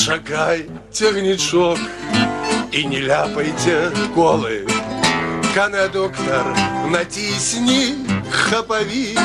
Почекайте, гнічок, і не ляпайте колы. Кондуктор, натисни хаповик.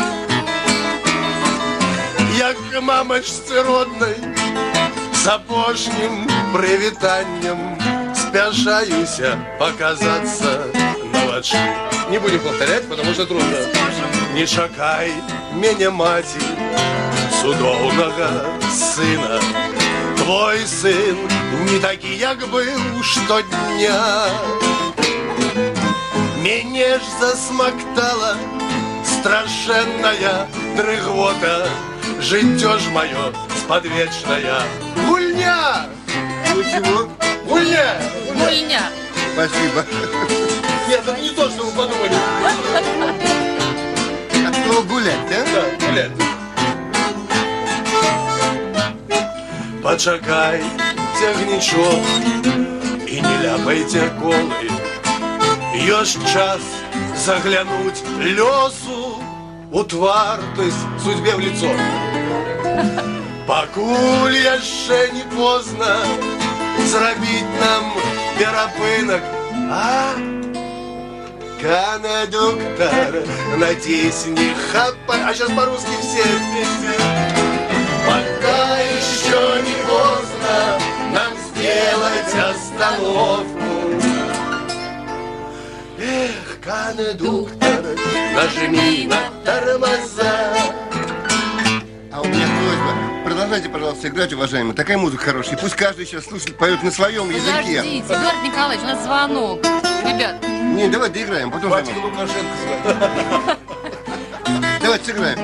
Я к мамочці родной с апошнім привітанням спяшаюся показаться на вачы. Не будем повторять, потому что трудно. Не чакай меня, мати, цудоўнага сына. Твой сын не такі, як быў штодня. Мяне ж засмактала страшэнная дрыгота. Жыццё ж маё спадвечная гульня. Чего? Гульня! Гульня. Спасибо. Нет, это не то, что вы подумали. А что, гулять, да? Да, гулять. Почакайте, гнічок, і не ляпайте колы. Ёсць час заглянуть лёсу у твар, то есть судьбе в лицо. Пакуль яшчэ не поздно зрабіць нам перапынак. А? Кондуктор, натисни хапа. А сейчас по-русски все вместе. Пока еще не поздно нам сделать остановку. Эх, кондуктор, нажми на тормоза. А у меня просьба. Продолжайте, пожалуйста, играть, уважаемые. Такая музыка хорошая. Пусть каждый сейчас слушает, поет на своем языке. Подождите, Эдуард Николаевич, у нас звонок. Ребят. Не, давай доиграем, потом Хватит звонок. Лукашенко звать. Давайте сыграем.